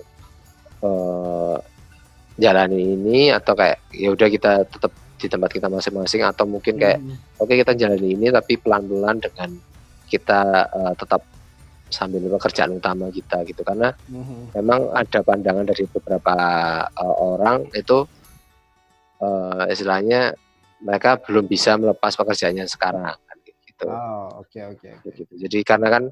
jalani ini atau kayak ya udah kita tetap di tempat kita masing-masing, atau mungkin kayak oke, kita jalani ini tapi pelan-pelan dengan kita tetap sambil pekerjaan utama kita gitu. Karena memang ada pandangan dari beberapa orang itu istilahnya mereka belum bisa melepas pekerjaannya sekarang kan, gitu. Gitu. Jadi karena kan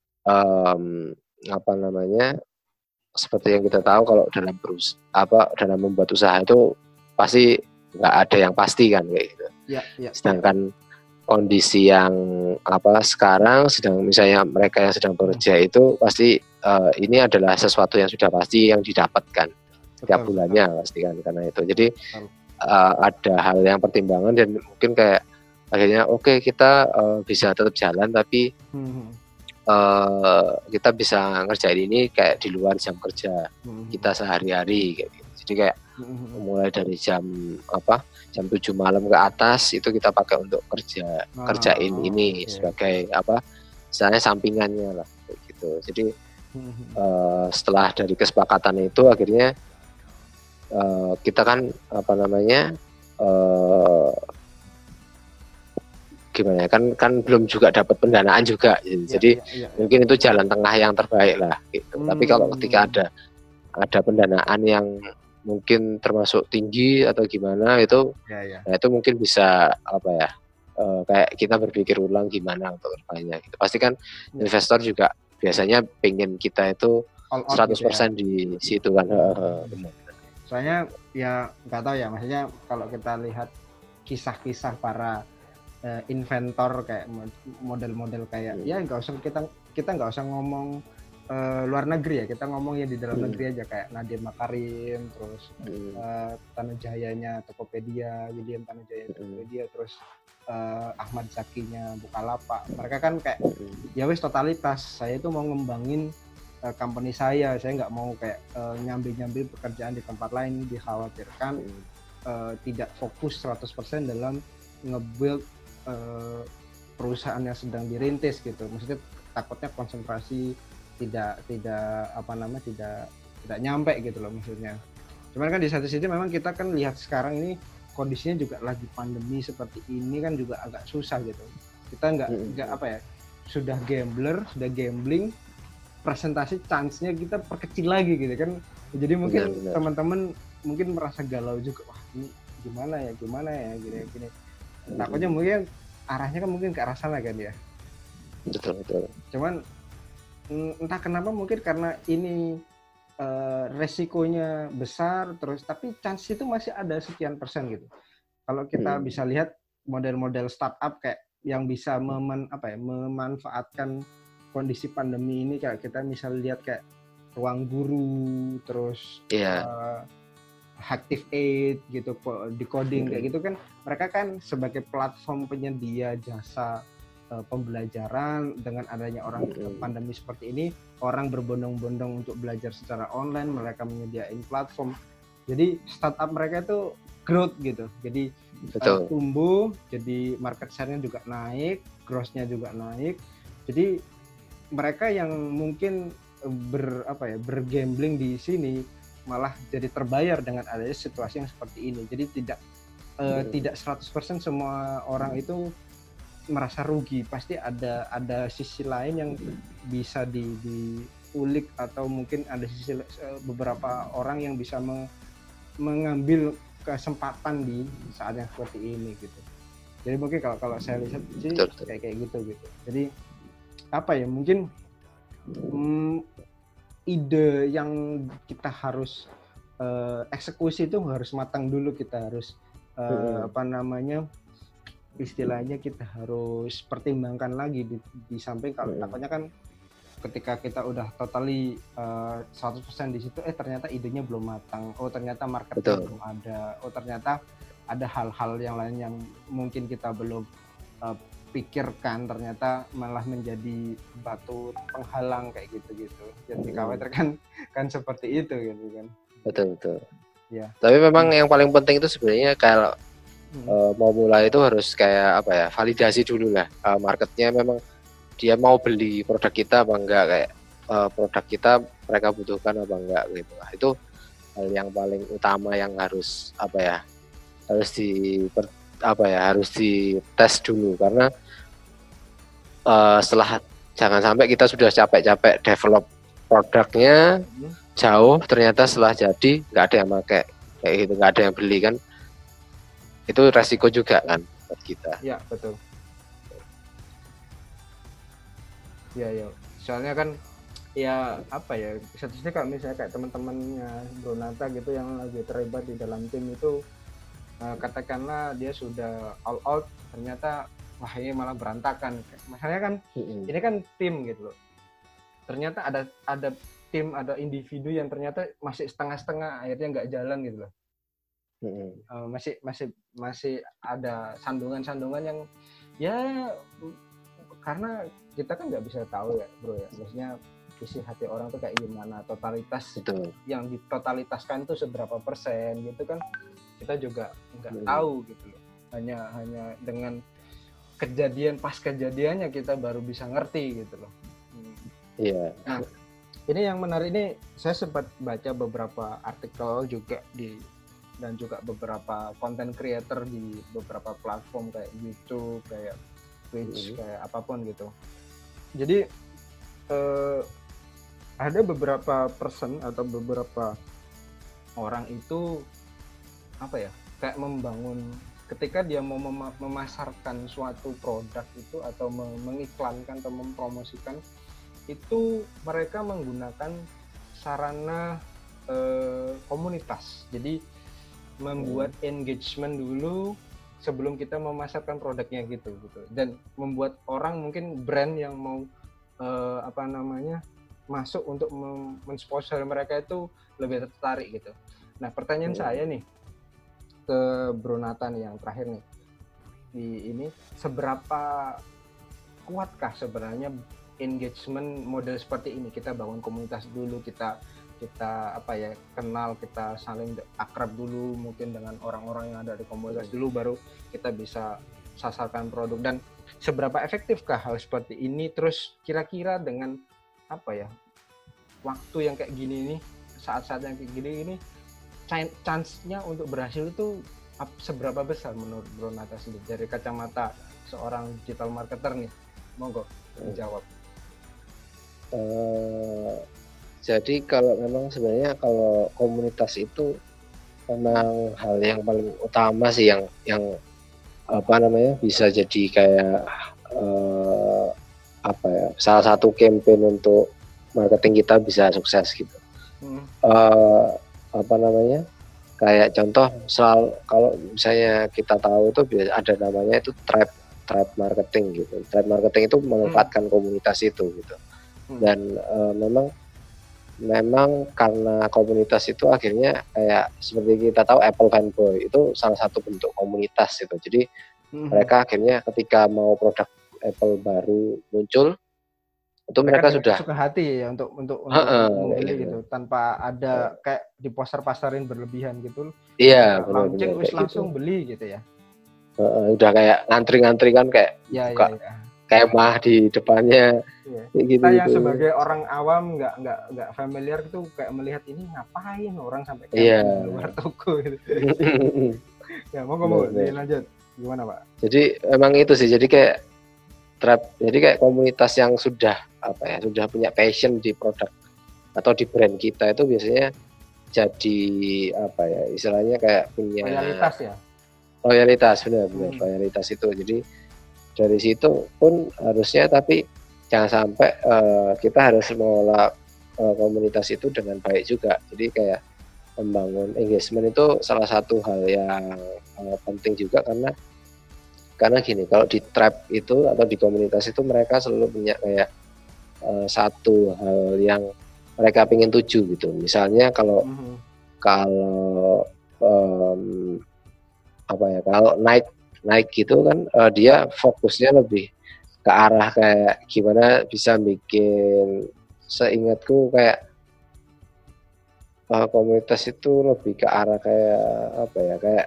seperti yang kita tahu kalau dalam membuat usaha itu pasti nggak ada yang pasti kan kayak gitu. Sedangkan kondisi yang sekarang sedang misalnya mereka yang sedang bekerja itu pasti ini adalah sesuatu yang sudah pasti yang didapatkan setiap bulannya pasti kan, karena itu jadi ada hal yang pertimbangan dan mungkin kayak akhirnya kita bisa tetap jalan tapi kita bisa ngerjain ini kayak di luar jam kerja kita sehari-hari kayak gitu. Jadi kayak mulai dari jam 7 malam ke atas itu kita pakai untuk kerjain ini sebagai misalnya sampingannya lah kayak gitu. Jadi setelah dari kesepakatan itu akhirnya kita kan gimana ya, kan belum juga dapat pendanaan juga jadi mungkin itu jalan tengah yang terbaik lah gitu. Tapi kalau ketika ada pendanaan yang mungkin termasuk tinggi atau gimana itu nah itu mungkin bisa kayak kita berpikir ulang gimana untuk kedepannya gitu. Pasti kan investor juga biasanya pengen kita itu 100% gitu ya, di situ kan. Soalnya ya nggak tahu ya, maksudnya kalau kita lihat kisah-kisah para inventor kayak model-model kayak ya nggak usah kita nggak usah ngomong luar negeri ya, kita ngomong ya di dalam negeri aja kayak Nadiem Makarim, terus Tanujayanya Tokopedia, William Tanujaya Tokopedia, terus Ahmad Zakinya Bukalapak. Mereka kan kayak ya wis totalitas, saya itu mau ngembangin company saya nggak mau kayak nyambi-nyambi pekerjaan di tempat lain, dikhawatirkan tidak fokus 100% dalam nge-build perusahaan yang sedang dirintis gitu. Maksudnya takutnya konsentrasi tidak nyampe gitu loh maksudnya. Cuman kan di satu sisi memang kita kan lihat sekarang ini kondisinya juga lagi pandemi seperti ini kan juga agak susah gitu. Kita nggak sudah gambling, presentasi chance-nya kita perkecil lagi gitu kan. Jadi mungkin teman-teman mungkin merasa galau juga, wah ini gimana ya gini. Takutnya mungkin arahnya kan mungkin ke arah sana kan ya. Betul. Cuman entah kenapa mungkin karena ini resikonya besar terus, tapi chance itu masih ada sekian persen gitu. Kalau kita bisa lihat model-model startup kayak yang bisa memanfaatkan kondisi pandemi ini, kayak kita misal lihat kayak Ruang Guru, terus Active Aid gitu, Decoding kayak gitu kan, mereka kan sebagai platform penyedia jasa pembelajaran. Dengan adanya orang pandemi seperti ini, orang berbondong-bondong untuk belajar secara online, mereka menyediain platform. Jadi startup mereka itu growth gitu. Jadi tumbuh, jadi market share-nya juga naik, gross-nya juga naik. Jadi mereka yang mungkin bergambling di sini malah jadi terbayar dengan adanya situasi yang seperti ini. Jadi tidak 100% semua orang itu merasa rugi, pasti ada sisi lain yang bisa diulik, atau mungkin ada sisi beberapa orang yang bisa mengambil kesempatan di saat yang seperti ini gitu. Jadi mungkin kalau saya lihat sih kayak gitu. Jadi mungkin ide yang kita harus eksekusi itu harus matang dulu, kita harus istilahnya kita harus pertimbangkan lagi di samping kalau takutnya kan ketika kita udah totally 100% di situ, ternyata idenya belum matang, ternyata marketnya belum ada, ternyata ada hal-hal yang lain yang mungkin kita belum pikirkan, ternyata malah menjadi batu penghalang kayak gitu. Jadi dikhawatirkan kan seperti itu gitu kan. Betul. Ya. Tapi memang yang paling penting itu sebenarnya kalau mau mulai itu harus kayak validasi dulu lah, marketnya memang dia mau beli produk kita apa enggak, kayak produk kita mereka butuhkan apa enggak gitu. Itu hal yang paling utama yang harus harus dites dulu, karena setelah jangan sampai kita sudah capek-capek develop produknya jauh, ternyata setelah jadi nggak ada yang pakai kayak gitu, nggak ada yang beli kan. Itu resiko juga kan buat kita. Ya, betul. Ya. Soalnya kan satu-satunya kalau misalnya kayak teman-temannya Bronata gitu yang lagi terlibat di dalam tim itu, katakanlah dia sudah all out, ternyata wah ini malah berantakan. Masalahnya kan ini kan tim gitu loh. Ternyata ada tim, ada individu yang ternyata masih setengah-setengah, akhirnya nggak jalan gitu loh. Masih ada sandungan-sandungan yang ya karena kita kan nggak bisa tahu ya bro ya, maksudnya isi hati orang tuh kayak gimana, totalitas yang ditotalitaskan tuh seberapa persen gitu kan, kita juga nggak tahu gitu loh. Hanya dengan kejadiannya kita baru bisa ngerti gitu loh. Nah, ini yang menarik, ini saya sempat baca beberapa artikel juga dan juga beberapa content creator di beberapa platform kayak YouTube, kayak Twitch, kayak apapun gitu. Jadi ada beberapa person atau beberapa orang itu kayak membangun, ketika dia mau memasarkan suatu produk itu atau mengiklankan atau mempromosikan itu, mereka menggunakan sarana komunitas. Jadi membuat engagement dulu sebelum kita memasarkan produknya gitu. Dan membuat orang, mungkin brand yang mau masuk untuk mensponsor mereka itu lebih tertarik gitu. Nah, pertanyaan saya nih ke Bro Nathan yang terakhir nih, ini, seberapa kuatkah sebenarnya engagement model seperti ini? Kita bangun komunitas dulu, kita apa ya, kenal, kita saling akrab dulu mungkin dengan orang-orang yang ada di komunitas dulu, baru kita bisa sasarkan produk. Dan seberapa efektifkah hal seperti ini? Terus kira-kira dengan apa ya, waktu yang kayak gini nih, saat-saat yang kayak gini chance-nya untuk berhasil itu seberapa besar menurut Bro Nata sendiri dari kacamata seorang digital marketer nih? Monggo dijawab. Jadi kalau memang sebenarnya kalau komunitas itu memang hal yang paling utama sih, yang apa namanya, bisa jadi kayak apa ya, salah satu campaign untuk marketing kita bisa sukses gitu. Apa namanya, kayak contoh soal kalau misalnya kita tahu itu ada namanya itu tribe marketing gitu. Tribe marketing itu memanfaatkan komunitas itu gitu. Dan memang karena komunitas itu akhirnya kayak seperti kita tahu Apple fanboy itu salah satu bentuk komunitas itu. Jadi mereka akhirnya ketika mau produk Apple baru muncul itu mereka sudah suka hati ya untuk membeli gitu, tanpa ada kayak di poster-pasarin berlebihan gitu. Iya, launching wis langsung gitu. Beli gitu ya. Udah kayak ngantri kan, kayak buka kemah di depannya. Gitu, kita yang sebagai orang awam nggak familiar gitu, kayak melihat ini ngapain orang sampai kayak di luar toko gitu. Ya mau lanjut gimana Pak? Jadi emang itu sih, jadi kayak jadi kayak komunitas yang sudah apa ya, sudah punya passion di produk atau di brand kita itu biasanya jadi apa ya, istilahnya kayak punya loyalitas, benar loyalitas itu. Jadi dari situ pun harusnya, tapi jangan sampai kita harus mengelola komunitas itu dengan baik juga. Jadi kayak membangun engagement itu salah satu hal yang penting juga, karena gini, kalau di tribe itu atau di komunitas itu mereka selalu punya kayak satu hal yang mereka pengen tuju gitu. Misalnya kalau apa ya, kalau naik gitu kan, dia fokusnya lebih ke arah kayak gimana bisa bikin, seingatku kayak komunitas itu lebih ke arah kayak apa ya, kayak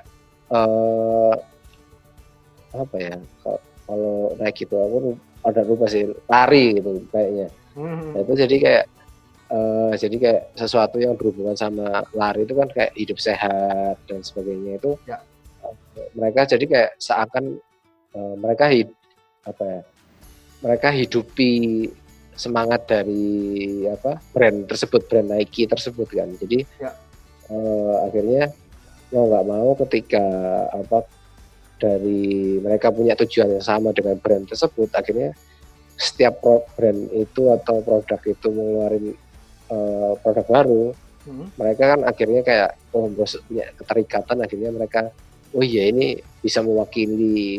apa ya, kalau naik gitu aku ada lupa sih, lari gitu kayaknya. Nah, itu jadi kayak sesuatu yang berhubungan sama lari itu kan kayak hidup sehat dan sebagainya itu. Mereka jadi kayak seakan mereka hidupi semangat dari brand tersebut, brand Nike tersebut kan. Jadi akhirnya mau nggak mau ketika dari mereka punya tujuan yang sama dengan brand tersebut, akhirnya setiap brand itu atau produk itu mengeluarkan produk baru, mereka kan akhirnya kayak punya keterikatan, akhirnya mereka iya ini bisa mewakili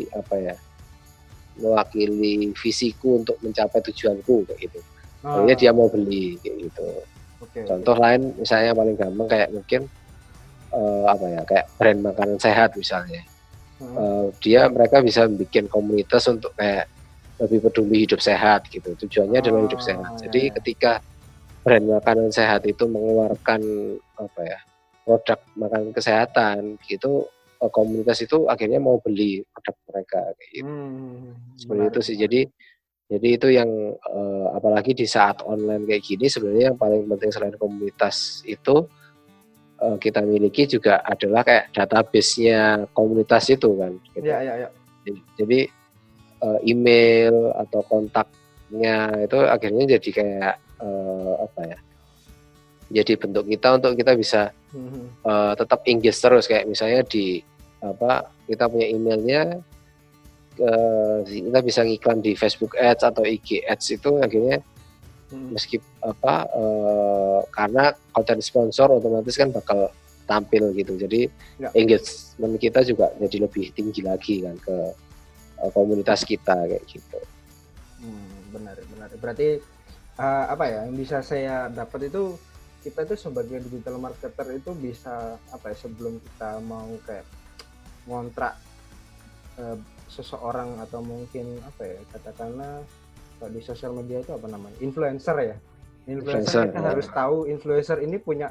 mewakili visiku untuk mencapai tujuanku kayak gitu. Akhirnya dia mau beli kayak gitu. Contoh lain misalnya paling gampang kayak mungkin kayak brand makanan sehat misalnya. Mereka bisa bikin komunitas untuk kayak lebih peduli hidup sehat gitu. Tujuannya adalah hidup sehat. Jadi ketika brand makanan sehat itu mengeluarkan produk makanan kesehatan gitu, komunitas itu akhirnya mau beli produk mereka kayak gitu. Seperti itu sih. Jadi itu yang apalagi di saat online kayak gini, sebenarnya yang paling penting selain komunitas itu kita miliki juga adalah kayak database-nya komunitas itu kan. Gitu. Iya. Jadi email atau kontaknya itu akhirnya jadi kayak jadi bentuk kita untuk kita bisa tetap engage terus, kayak misalnya kita punya emailnya, kita bisa ngiklan di Facebook Ads atau IG Ads itu akhirnya karena konten sponsor otomatis kan bakal tampil gitu, jadi engagement kita juga jadi lebih tinggi lagi kan ke komunitas kita kayak gitu. Benar. Berarti yang bisa saya dapat itu, kita itu sebagai digital marketer itu bisa sebelum kita mau kayak ngontrak seseorang atau mungkin apa ya, katakanlah kalau di sosial media itu apa namanya, influencer ya, influencer kita harus tahu influencer ini punya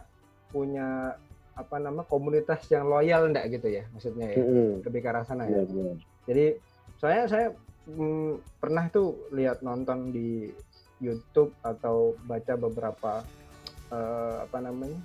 apa nama komunitas yang loyal enggak gitu ya, maksudnya ya, lebih ke arah sana ya. Jadi saya pernah tuh lihat nonton di YouTube atau baca beberapa apa namanya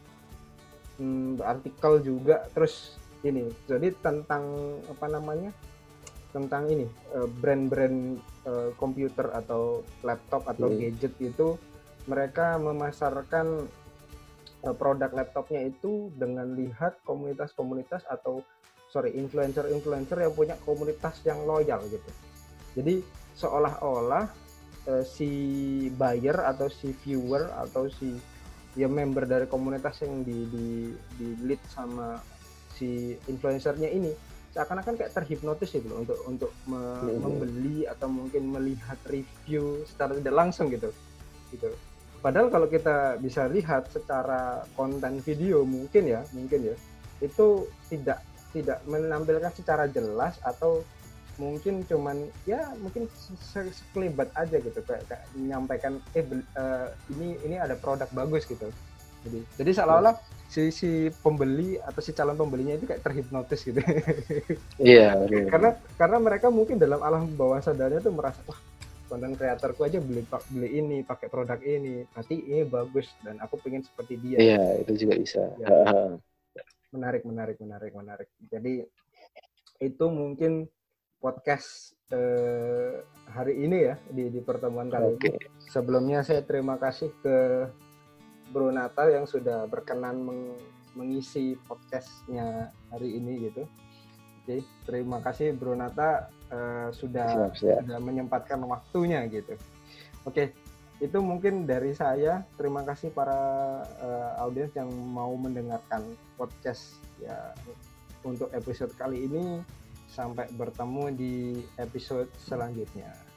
artikel juga, terus ini jadi tentang apa namanya, tentang ini brand-brand komputer atau laptop atau gadget itu mereka memasarkan produk laptopnya itu dengan lihat komunitas-komunitas atau influencer-influencer yang punya komunitas yang loyal gitu. Jadi seolah-olah si buyer atau si viewer atau si ya member dari komunitas yang di lead sama si influencernya ini seakan-akan kayak terhipnotis gitu untuk membeli atau mungkin melihat review secara tidak langsung gitu. Padahal kalau kita bisa lihat secara konten video mungkin ya itu tidak menampilkan secara jelas atau mungkin cuman ya mungkin sekelibat aja gitu kayak menyampaikan ini ada produk bagus gitu. Jadi seolah-olah si pembeli atau si calon pembelinya itu kayak terhipnotis gitu. Iya. Karena mereka mungkin dalam alam bawah sadarnya tuh merasa wah konten kreatorku aja beli ini pakai produk ini berarti ini bagus dan aku pengen seperti dia. Iya itu juga bisa. Ya. Menarik. Jadi itu mungkin podcast hari ini ya di pertemuan kali ini. Sebelumnya saya terima kasih ke Bro Nata yang sudah berkenan mengisi podcastnya hari ini gitu. Oke, terima kasih Bro Nata sudah menyempatkan waktunya gitu. Oke, itu mungkin dari saya. Terima kasih para audiens yang mau mendengarkan podcast ya untuk episode kali ini. Sampai bertemu di episode selanjutnya.